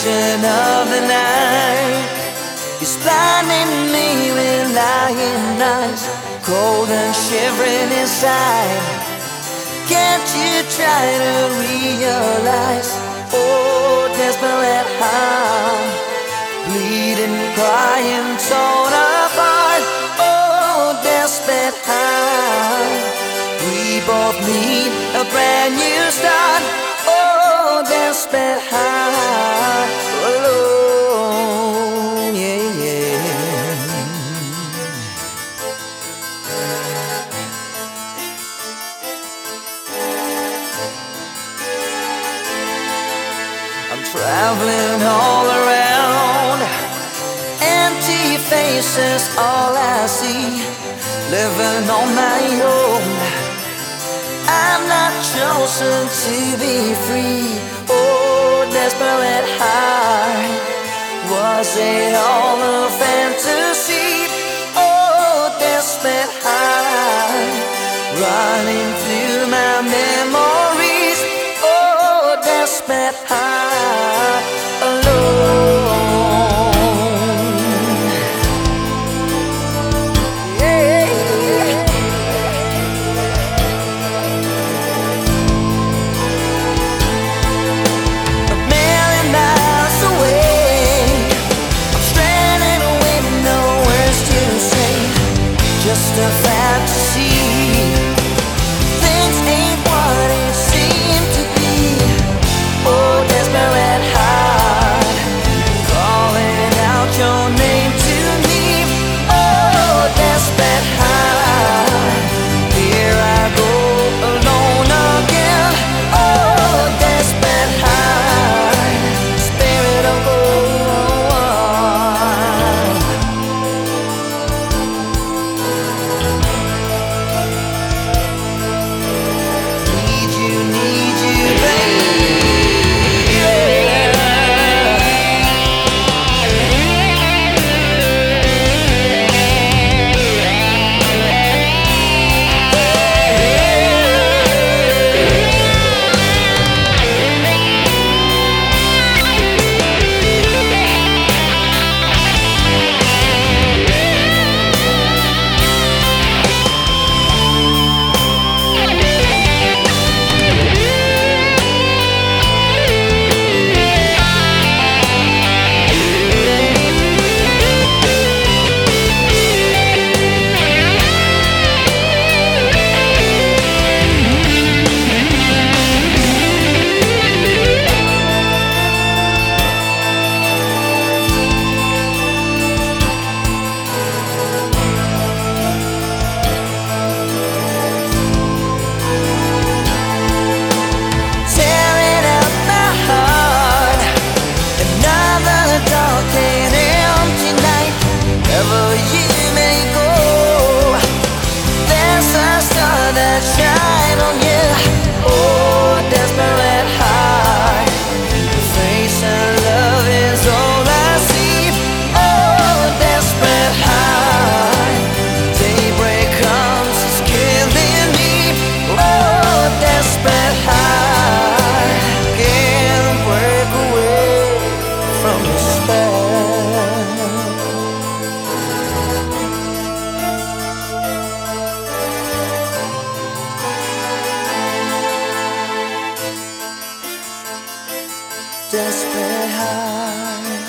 vision of the night is blinding me with lying eyes, cold and shivering inside. Can't you try to realize, oh, desperate heart, bleeding, crying, torn apart. Oh, desperate heart, we both need a brand new start. Oh, desperate heart, alone, yeah, yeah. I'm traveling all around, empty faces all I see, living on my own. I'm not chosen to be free. Oh, desperate heart, was it all a fantasy? Oh, desperate heart, running through my memories. Oh, desperate heart, alone. Just a fantasy. Things ain't what it seemed to be. Oh, desperate heart, calling out your name to me. Oh, desperate heart, here I go alone again. Oh, desperate heart, spirit of gold. Shine on you, oh, desperate heart. Face and love is all I see. Oh, desperate heart, daybreak comes, it's killing me. Oh, desperate heart, can't break away from the spell. Desperate heart,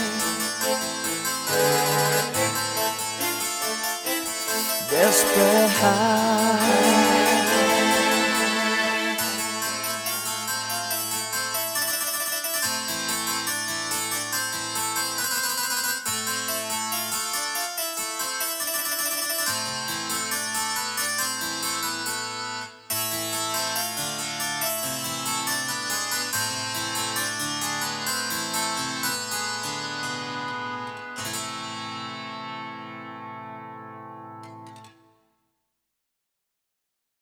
desperate heart.